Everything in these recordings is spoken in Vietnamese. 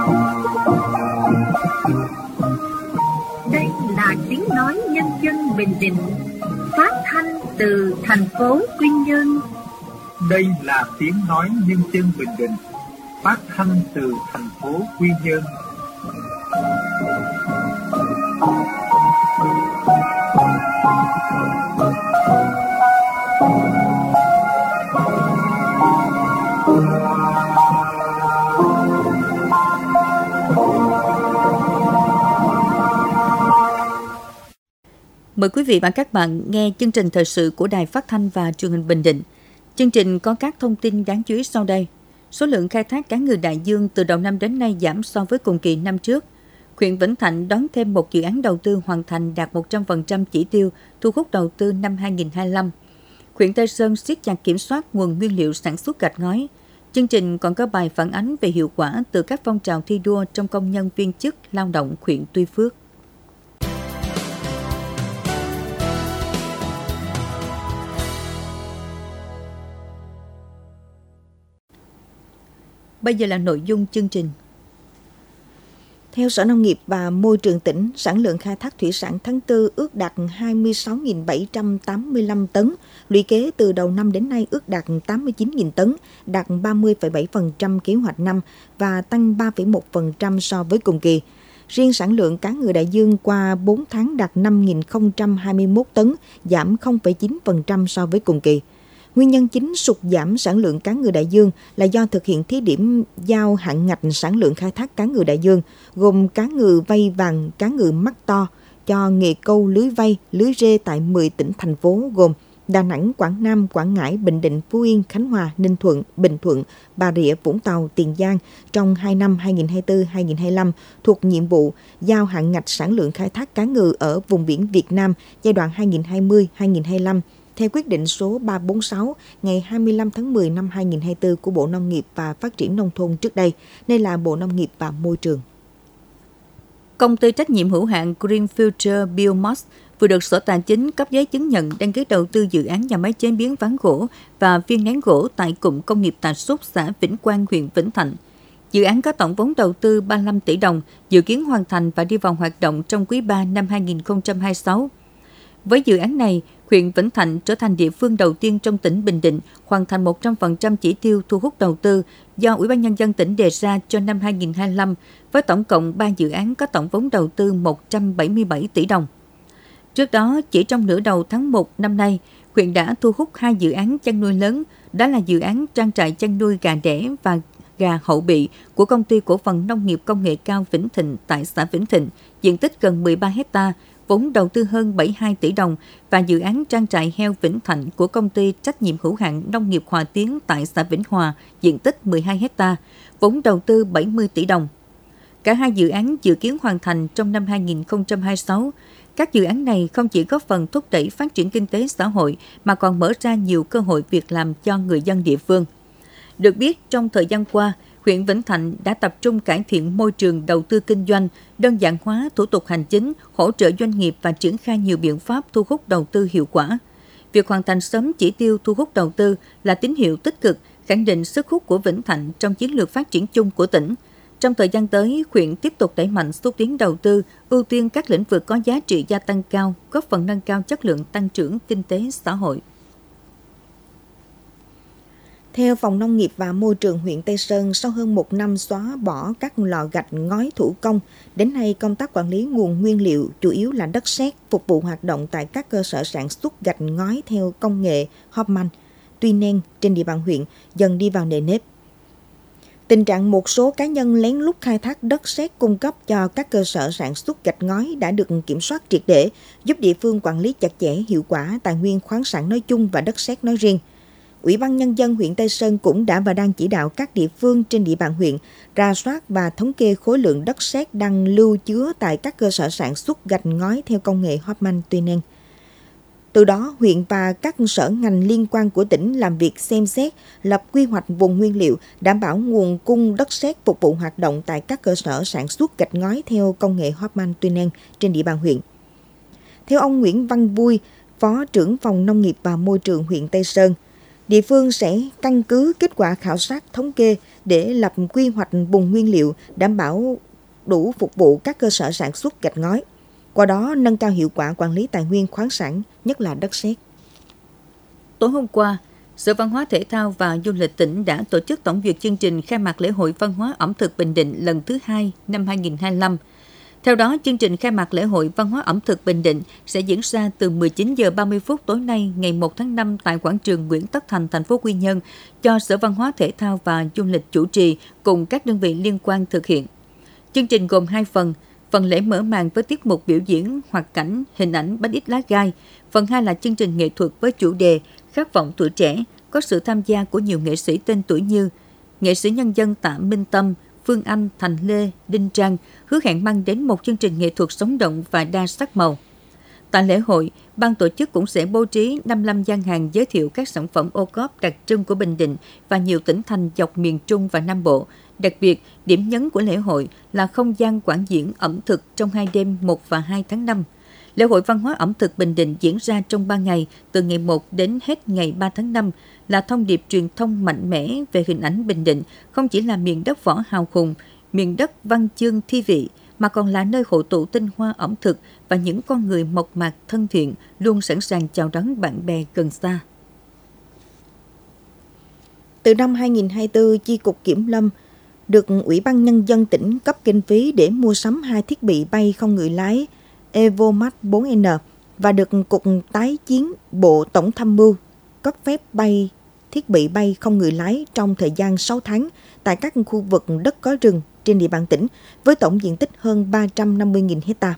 Đây là tiếng nói nhân dân Bình Định, phát thanh từ thành phố Quy Nhơn. Đây là tiếng nói nhân dân Bình Định, phát thanh từ thành phố Quy Nhơn. Mời quý vị và các bạn nghe chương trình thời sự của Đài Phát thanh và Truyền hình Bình Định. Chương trình có các thông tin đáng chú ý sau đây. Số lượng khai thác cá ngừ đại dương từ đầu năm đến nay giảm so với cùng kỳ năm trước. Huyện Vĩnh Thạnh đón thêm một dự án đầu tư hoàn thành đạt 100% chỉ tiêu thu hút đầu tư năm 2025. Huyện Tây Sơn siết chặt kiểm soát nguồn nguyên liệu sản xuất gạch ngói. Chương trình còn có bài phản ánh về hiệu quả từ các phong trào thi đua trong công nhân viên chức lao động huyện Tuy Phước. Bây giờ là nội dung chương trình. Theo Sở Nông nghiệp và Môi trường tỉnh, sản lượng khai thác thủy sản tháng 4 ước đạt 26.785 tấn, lũy kế từ đầu năm đến nay ước đạt 89.000 tấn, đạt 30,7% kế hoạch năm và tăng 3,1% so với cùng kỳ. Riêng sản lượng cá ngừ đại dương qua 4 tháng đạt 5.021 tấn, giảm 0,9% so với cùng kỳ. Nguyên nhân chính sụt giảm sản lượng cá ngừ đại dương là do thực hiện thí điểm giao hạn ngạch sản lượng khai thác cá ngừ đại dương, gồm cá ngừ vây vàng, cá ngừ mắt to, cho nghề câu lưới vây, lưới rê tại 10 tỉnh, thành phố gồm Đà Nẵng, Quảng Nam, Quảng Ngãi, Bình Định, Phú Yên, Khánh Hòa, Ninh Thuận, Bình Thuận, Bà Rịa, Vũng Tàu, Tiền Giang trong 2 năm 2024-2025 thuộc nhiệm vụ giao hạn ngạch sản lượng khai thác cá ngừ ở vùng biển Việt Nam giai đoạn 2020-2025. Theo quyết định số 346 ngày 25 tháng 10 năm 2024 của Bộ Nông nghiệp và Phát triển Nông thôn trước đây, nay là Bộ Nông nghiệp và Môi trường. Công ty trách nhiệm hữu hạn Green Future Biomass vừa được Sở Tài chính cấp giấy chứng nhận đăng ký đầu tư dự án nhà máy chế biến ván gỗ và viên nén gỗ tại cụm công nghiệp Tà Xúc, xã Vĩnh Quang, huyện Vĩnh Thạnh. Dự án có tổng vốn đầu tư 35 tỷ đồng, dự kiến hoàn thành và đi vào hoạt động trong quý 3 năm 2026. Với dự án này, huyện Vĩnh Thạnh trở thành địa phương đầu tiên trong tỉnh Bình Định hoàn thành 100% chỉ tiêu thu hút đầu tư do Ủy ban Nhân dân tỉnh đề ra cho năm 2025, với tổng cộng 3 dự án có tổng vốn đầu tư 177 tỷ đồng. Trước đó, chỉ trong nửa đầu tháng 1 năm nay, huyện đã thu hút 2 dự án chăn nuôi lớn, đó là dự án trang trại chăn nuôi gà đẻ và gà hậu bị của Công ty Cổ phần Nông nghiệp Công nghệ cao Vĩnh Thịnh tại xã Vĩnh Thịnh, diện tích gần 13 hectare, vốn đầu tư hơn 72 tỷ đồng, và dự án trang trại heo Vĩnh Thạnh của Công ty trách nhiệm hữu hạn Nông nghiệp Hòa Tiến tại xã Vĩnh Hòa, diện tích 12 hectare, vốn đầu tư 70 tỷ đồng. Cả hai dự án dự kiến hoàn thành trong năm 2026. Các dự án này không chỉ góp phần thúc đẩy phát triển kinh tế xã hội mà còn mở ra nhiều cơ hội việc làm cho người dân địa phương. Được biết, trong thời gian qua, huyện Vĩnh Thạnh đã tập trung cải thiện môi trường đầu tư kinh doanh, đơn giản hóa thủ tục hành chính, hỗ trợ doanh nghiệp và triển khai nhiều biện pháp thu hút đầu tư hiệu quả. Việc hoàn thành sớm chỉ tiêu thu hút đầu tư là tín hiệu tích cực, khẳng định sức hút của Vĩnh Thạnh trong chiến lược phát triển chung của tỉnh. Trong thời gian tới, huyện tiếp tục đẩy mạnh xúc tiến đầu tư, ưu tiên các lĩnh vực có giá trị gia tăng cao, góp phần nâng cao chất lượng tăng trưởng kinh tế xã hội. Theo Phòng Nông nghiệp và Môi trường huyện Tây Sơn, sau hơn 1 năm xóa bỏ các lò gạch ngói thủ công, đến nay công tác quản lý nguồn nguyên liệu chủ yếu là đất sét phục vụ hoạt động tại các cơ sở sản xuất gạch ngói theo công nghệ Hoffman, Tuy Nen trên địa bàn huyện dần đi vào nề nếp. Tình trạng một số cá nhân lén lút khai thác đất sét cung cấp cho các cơ sở sản xuất gạch ngói đã được kiểm soát triệt để, giúp địa phương quản lý chặt chẽ hiệu quả tài nguyên khoáng sản nói chung và đất sét nói riêng. Ủy ban Nhân dân huyện Tây Sơn cũng đã và đang chỉ đạo các địa phương trên địa bàn huyện rà soát và thống kê khối lượng đất sét đang lưu chứa tại các cơ sở sản xuất gạch ngói theo công nghệ Hoffman Tuy Nen. Từ đó, huyện và các sở ngành liên quan của tỉnh làm việc xem xét, lập quy hoạch vùng nguyên liệu, đảm bảo nguồn cung đất sét phục vụ hoạt động tại các cơ sở sản xuất gạch ngói theo công nghệ Hoffman Tuy Nen trên địa bàn huyện. Theo ông Nguyễn Văn Vui, Phó trưởng Phòng Nông nghiệp và Môi trường huyện Tây Sơn, địa phương sẽ căn cứ kết quả khảo sát thống kê, để lập quy hoạch vùng nguyên liệu đảm bảo đủ phục vụ các cơ sở sản xuất gạch ngói, qua đó nâng cao hiệu quả quản lý tài nguyên khoáng sản, nhất là đất sét. Tối hôm qua, Sở Văn hóa Thể thao và Du lịch tỉnh đã tổ chức tổng duyệt chương trình khai mạc lễ hội văn hóa ẩm thực Bình Định lần thứ 2 năm 2025. Theo đó, chương trình khai mạc lễ hội văn hóa ẩm thực Bình Định sẽ diễn ra từ 19 giờ 30 phút tối nay ngày 1 tháng 5 tại quảng trường Nguyễn Tất Thành, thành phố Quy Nhơn, do Sở Văn hóa Thể thao và Du lịch chủ trì cùng các đơn vị liên quan thực hiện. Chương trình gồm 2 phần. Phần lễ mở màn với tiết mục biểu diễn hoạt cảnh, hình ảnh bánh ít lá gai. Phần 2 là chương trình nghệ thuật với chủ đề Khát vọng tuổi trẻ, có sự tham gia của nhiều nghệ sĩ tên tuổi như nghệ sĩ nhân dân Tạ Minh Tâm, Phương Anh, Thành Lê, Đinh Trang, hứa hẹn mang đến một chương trình nghệ thuật sống động và đa sắc màu. Tại lễ hội, ban tổ chức cũng sẽ bố trí 55 gian hàng giới thiệu các sản phẩm ô cốp đặc trưng của Bình Định và nhiều tỉnh thành dọc miền Trung và Nam Bộ. Đặc biệt, điểm nhấn của lễ hội là không gian quảng diễn ẩm thực trong 2 đêm 1 và 2 tháng 5. Lễ hội văn hóa ẩm thực Bình Định diễn ra trong 3 ngày, từ ngày 1 đến hết ngày 3 tháng 5, là thông điệp truyền thông mạnh mẽ về hình ảnh Bình Định, không chỉ là miền đất võ hào hùng, miền đất văn chương thi vị, mà còn là nơi hội tụ tinh hoa ẩm thực và những con người mộc mạc thân thiện, luôn sẵn sàng chào đón bạn bè gần xa. Từ năm 2024, Chi cục Kiểm lâm được Ủy ban Nhân dân tỉnh cấp kinh phí để mua sắm 2 thiết bị bay không người lái EvoMax 4N và được Cục Tái chiến Bộ Tổng tham mưu cấp phép bay thiết bị bay không người lái trong thời gian 6 tháng tại các khu vực đất có rừng trên địa bàn tỉnh với tổng diện tích hơn 350.000 hectare.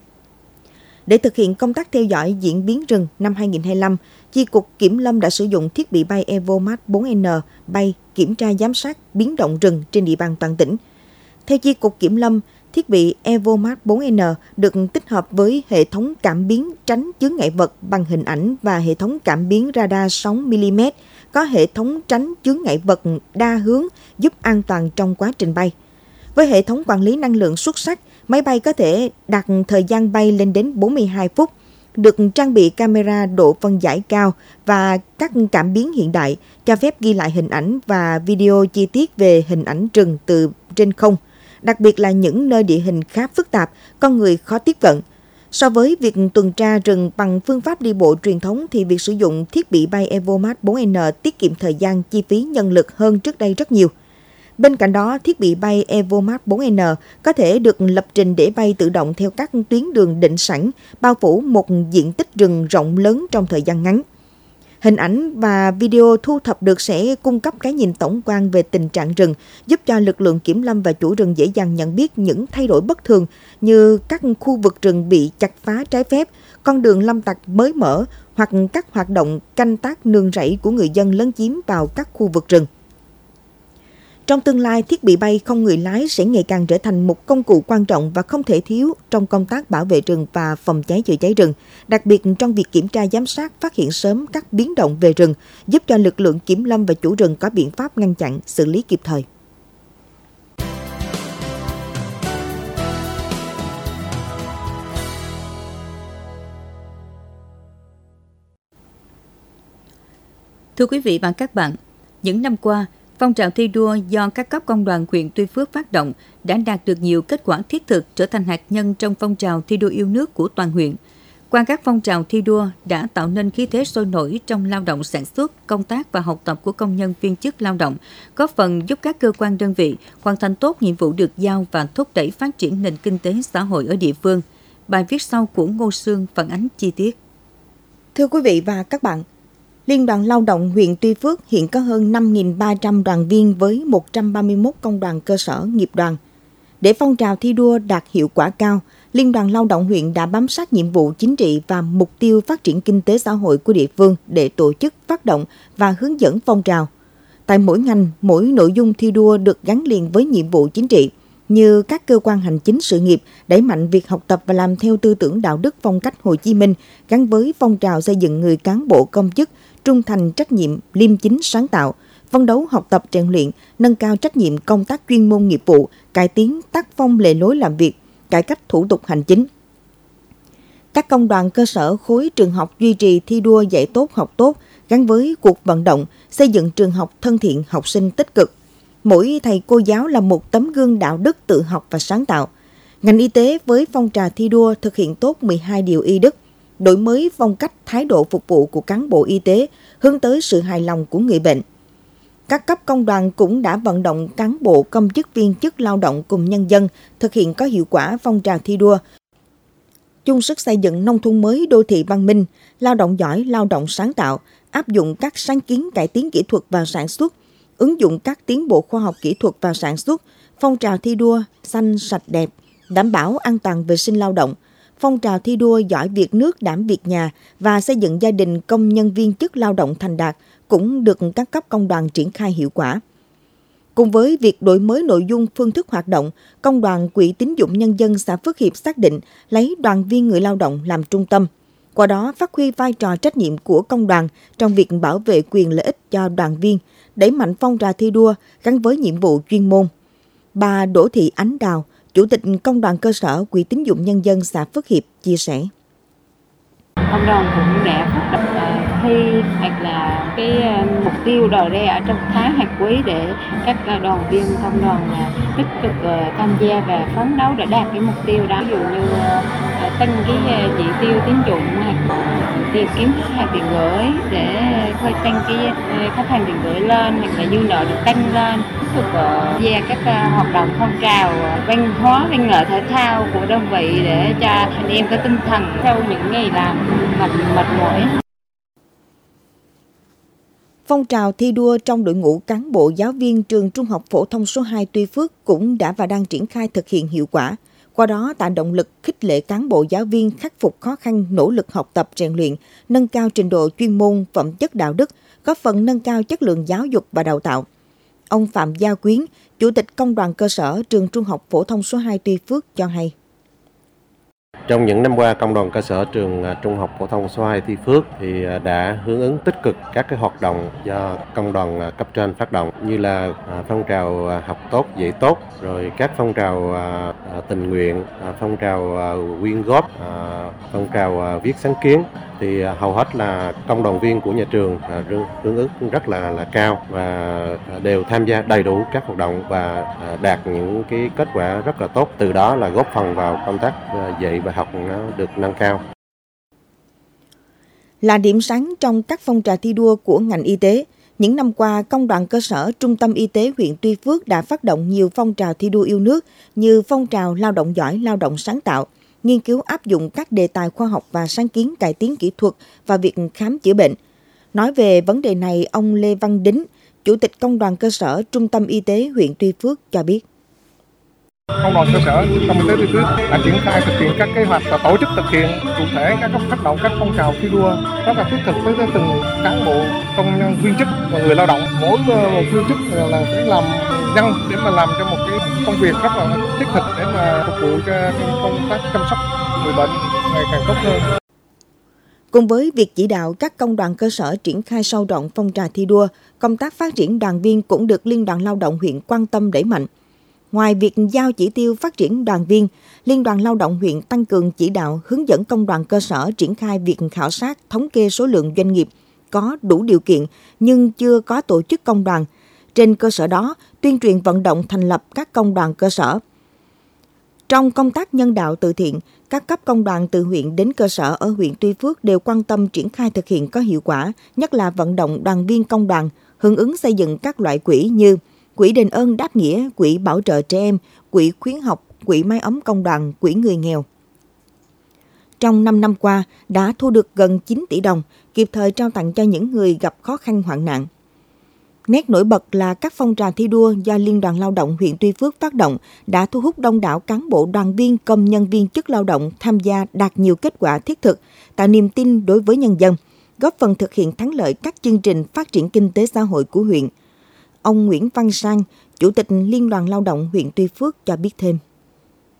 Để thực hiện công tác theo dõi diễn biến rừng năm 2025, Chi cục Kiểm lâm đã sử dụng thiết bị bay EvoMax 4N bay kiểm tra giám sát biến động rừng trên địa bàn toàn tỉnh. Theo Chi cục Kiểm lâm, thiết bị EvoMax 4N được tích hợp với hệ thống cảm biến tránh chướng ngại vật bằng hình ảnh và hệ thống cảm biến radar 6mm, có hệ thống tránh chướng ngại vật đa hướng giúp an toàn trong quá trình bay. Với hệ thống quản lý năng lượng xuất sắc, máy bay có thể đạt thời gian bay lên đến 42 phút, được trang bị camera độ phân giải cao và các cảm biến hiện đại, cho phép ghi lại hình ảnh và video chi tiết về hình ảnh rừng từ trên không, đặc biệt là những nơi địa hình khá phức tạp, con người khó tiếp cận. So với việc tuần tra rừng bằng phương pháp đi bộ truyền thống thì việc sử dụng thiết bị bay EvoMax 4N tiết kiệm thời gian, chi phí nhân lực hơn trước đây rất nhiều. Bên cạnh đó, thiết bị bay EvoMax 4N có thể được lập trình để bay tự động theo các tuyến đường định sẵn, bao phủ một diện tích rừng rộng lớn trong thời gian ngắn. Hình ảnh và video thu thập được sẽ cung cấp cái nhìn tổng quan về tình trạng rừng, giúp cho lực lượng kiểm lâm và chủ rừng dễ dàng nhận biết những thay đổi bất thường như các khu vực rừng bị chặt phá trái phép, con đường lâm tặc mới mở hoặc các hoạt động canh tác nương rẫy của người dân lấn chiếm vào các khu vực rừng. Trong tương lai, thiết bị bay không người lái sẽ ngày càng trở thành một công cụ quan trọng và không thể thiếu trong công tác bảo vệ rừng và phòng cháy chữa cháy rừng, đặc biệt trong việc kiểm tra giám sát, phát hiện sớm các biến động về rừng, giúp cho lực lượng kiểm lâm và chủ rừng có biện pháp ngăn chặn, xử lý kịp thời. Thưa quý vị và các bạn, những năm qua, phong trào thi đua do các cấp công đoàn huyện Tuy Phước phát động đã đạt được nhiều kết quả thiết thực, trở thành hạt nhân trong phong trào thi đua yêu nước của toàn huyện. Qua các phong trào thi đua đã tạo nên khí thế sôi nổi trong lao động sản xuất, công tác và học tập của công nhân viên chức lao động, góp phần giúp các cơ quan đơn vị hoàn thành tốt nhiệm vụ được giao và thúc đẩy phát triển nền kinh tế xã hội ở địa phương. Bài viết sau của Ngô Sương phản ánh chi tiết. Thưa quý vị và các bạn, Liên đoàn Lao động huyện Tuy Phước hiện có hơn 5.300 đoàn viên với 131 công đoàn cơ sở nghiệp đoàn. Để phong trào thi đua đạt hiệu quả cao, Liên đoàn Lao động huyện đã bám sát nhiệm vụ chính trị và mục tiêu phát triển kinh tế xã hội của địa phương để tổ chức, phát động và hướng dẫn phong trào. Tại mỗi ngành, mỗi nội dung thi đua được gắn liền với nhiệm vụ chính trị, như các cơ quan hành chính sự nghiệp đẩy mạnh việc học tập và làm theo tư tưởng đạo đức phong cách Hồ Chí Minh gắn với phong trào xây dựng người cán bộ công chức trung thành, trách nhiệm, liêm chính, sáng tạo, phấn đấu học tập rèn luyện, nâng cao trách nhiệm công tác chuyên môn nghiệp vụ, cải tiến tác phong lề lối làm việc, cải cách thủ tục hành chính. Các công đoàn cơ sở khối trường học duy trì thi đua dạy tốt học tốt gắn với cuộc vận động xây dựng trường học thân thiện, học sinh tích cực. Mỗi thầy cô giáo là một tấm gương đạo đức tự học và sáng tạo. Ngành y tế với phong trào thi đua thực hiện tốt 12 điều y đức, đổi mới phong cách thái độ phục vụ của cán bộ y tế, hướng tới sự hài lòng của người bệnh. Các cấp công đoàn cũng đã vận động cán bộ công chức viên chức lao động cùng nhân dân thực hiện có hiệu quả phong trào thi đua, chung sức xây dựng nông thôn mới đô thị văn minh, lao động giỏi, lao động sáng tạo, áp dụng các sáng kiến cải tiến kỹ thuật vào sản xuất, ứng dụng các tiến bộ khoa học kỹ thuật vào sản xuất, phong trào thi đua xanh sạch đẹp, đảm bảo an toàn vệ sinh lao động, phong trào thi đua giỏi việc nước đảm việc nhà và xây dựng gia đình công nhân viên chức lao động thành đạt cũng được các cấp công đoàn triển khai hiệu quả. Cùng với việc đổi mới nội dung phương thức hoạt động, Công đoàn Quỹ tín dụng nhân dân xã Phước Hiệp xác định lấy đoàn viên người lao động làm trung tâm. Qua đó phát huy vai trò trách nhiệm của công đoàn trong việc bảo vệ quyền lợi ích cho đoàn viên, đẩy mạnh phong trào thi đua gắn với nhiệm vụ chuyên môn. Bà Đỗ Thị Ánh Đào, Chủ tịch Công đoàn cơ sở Quỹ tín dụng nhân dân xã Phước Hiệp chia sẻ. Công đoàn cũng đã phát động thi hoặc là cái mục tiêu đề ra ở trong tháng hoặc quý để các đoàn viên công đoàn tích cực tham gia và phấn đấu để đạt cái mục tiêu đó. Ví dụ như tăng cái chỉ tiêu tín dụng hoặc tìm kiếm khách hàng tiền gửi để khơi tăng cái khách hàng tiền gửi lên hoặc là dư nợ được tăng lên. Tiếp tục gia các hoạt động phong trào văn hóa, văn nghệ thể thao của đơn vị để cho anh em có tinh thần sau những ngày làm mệt mỏi. Phong trào thi đua trong đội ngũ cán bộ giáo viên trường Trung học phổ thông số 2 Tuy Phước cũng đã và đang triển khai thực hiện hiệu quả. Qua đó tạo động lực khích lệ cán bộ giáo viên khắc phục khó khăn, nỗ lực học tập rèn luyện, nâng cao trình độ chuyên môn, phẩm chất đạo đức, góp phần nâng cao chất lượng giáo dục và đào tạo. Ông Phạm Gia Quyến, Chủ tịch Công đoàn cơ sở trường Trung học phổ thông số 2 Tuy Phước cho hay. Trong những năm qua, Công đoàn cơ sở trường Trung học phổ thông số 2 Tuy Phước thì đã hướng ứng tích cực các cái hoạt động do công đoàn cấp trên phát động như là phong trào học tốt, dạy tốt, rồi các phong trào tình nguyện, phong trào quyên góp, phong trào viết sáng kiến. Thì hầu hết là công đoàn viên của nhà trường hướng ứng rất là cao và đều tham gia đầy đủ các hoạt động và đạt những cái kết quả rất là tốt. Từ đó là góp phần vào công tác dạy và học nó được nâng cao. Là điểm sáng trong các phong trào thi đua của ngành y tế, những năm qua, Công đoàn cơ sở Trung tâm Y tế huyện Tuy Phước đã phát động nhiều phong trào thi đua yêu nước như phong trào lao động giỏi, lao động sáng tạo, nghiên cứu áp dụng các đề tài khoa học và sáng kiến cải tiến kỹ thuật và việc khám chữa bệnh. Nói về vấn đề này, ông Lê Văn Đính, Chủ tịch Công đoàn cơ sở Trung tâm Y tế huyện Tuy Phước cho biết. Công đoàn cơ sở Trung tâm Y tế Tuy Phước đã triển khai thực hiện các kế hoạch và tổ chức thực hiện cụ thể các phát động các phong trào thi đua rất là thiết thực với từng cán bộ, công nhân, viên chức và người lao động. Mỗi một viên chức là phải làm nhân để mà làm cho một cái công việc rất là thiết thực để mà phục vụ cho công tác chăm sóc người bệnh ngày càng tốt hơn. Cùng với việc chỉ đạo các công đoàn cơ sở triển khai sâu rộng phong trào thi đua, công tác phát triển đoàn viên cũng được Liên đoàn Lao động huyện quan tâm đẩy mạnh. Ngoài việc giao chỉ tiêu phát triển đoàn viên, Liên đoàn Lao động huyện tăng cường chỉ đạo hướng dẫn công đoàn cơ sở triển khai việc khảo sát thống kê số lượng doanh nghiệp có đủ điều kiện nhưng chưa có tổ chức công đoàn. Trên cơ sở đó, tuyên truyền vận động thành lập các công đoàn cơ sở. Trong công tác nhân đạo từ thiện, các cấp công đoàn từ huyện đến cơ sở ở huyện Tuy Phước đều quan tâm triển khai thực hiện có hiệu quả, nhất là vận động đoàn viên công đoàn, hưởng ứng xây dựng các loại quỹ như Quỹ đền ơn đáp nghĩa, Quỹ bảo trợ trẻ em, Quỹ khuyến học, Quỹ mái ấm công đoàn, Quỹ người nghèo. Trong 5 năm qua, đã thu được gần 9 tỷ đồng, kịp thời trao tặng cho những người gặp khó khăn hoạn nạn. Nét nổi bật là các phong trào thi đua do Liên đoàn Lao động huyện Tuy Phước phát động đã thu hút đông đảo cán bộ đoàn viên, công nhân viên chức lao động tham gia đạt nhiều kết quả thiết thực, tạo niềm tin đối với nhân dân, góp phần thực hiện thắng lợi các chương trình phát triển kinh tế xã hội của huyện. Ông Nguyễn Văn Sang, Chủ tịch Liên đoàn Lao động huyện Tuy Phước cho biết thêm.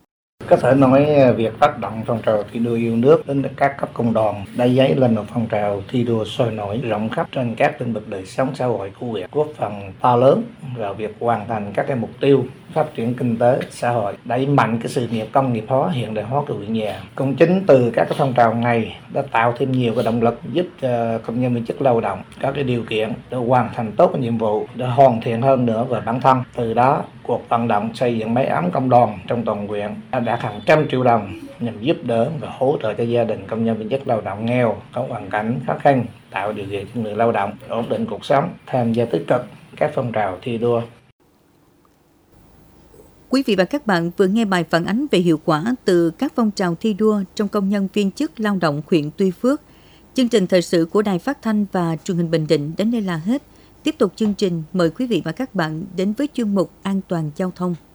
Có thể nói việc phát động phong trào thi đua yêu nước đến các cấp công đoàn đã dấy lên một phong trào thi đua sôi nổi rộng khắp trên các lĩnh vực đời sống xã hội của huyện, góp phần to lớn vào việc hoàn thành các cái mục tiêu phát triển kinh tế xã hội, đẩy mạnh cái sự nghiệp công nghiệp hóa, hiện đại hóa của huyện nhà. Cũng chính từ các cái phong trào này đã tạo thêm nhiều cái động lực giúp cho công nhân viên chức lao động có cái điều kiện để hoàn thành tốt cái nhiệm vụ, để hoàn thiện hơn nữa về bản thân. Từ đó cuộc vận động xây dựng máy ấm công đoàn trong toàn huyện đã đạt hàng trăm triệu đồng nhằm giúp đỡ và hỗ trợ cho gia đình công nhân viên chức lao động nghèo có hoàn cảnh khó khăn, tạo điều kiện cho người lao động ổn định cuộc sống, tham gia tích cực các phong trào thi đua. Quý vị và các bạn vừa nghe bài phản ánh về hiệu quả từ các phong trào thi đua trong công nhân viên chức lao động huyện Tuy Phước. Chương trình thời sự của Đài Phát thanh và Truyền hình Bình Định đến đây là hết. Tiếp tục chương trình, mời quý vị và các bạn đến với chuyên mục An toàn giao thông.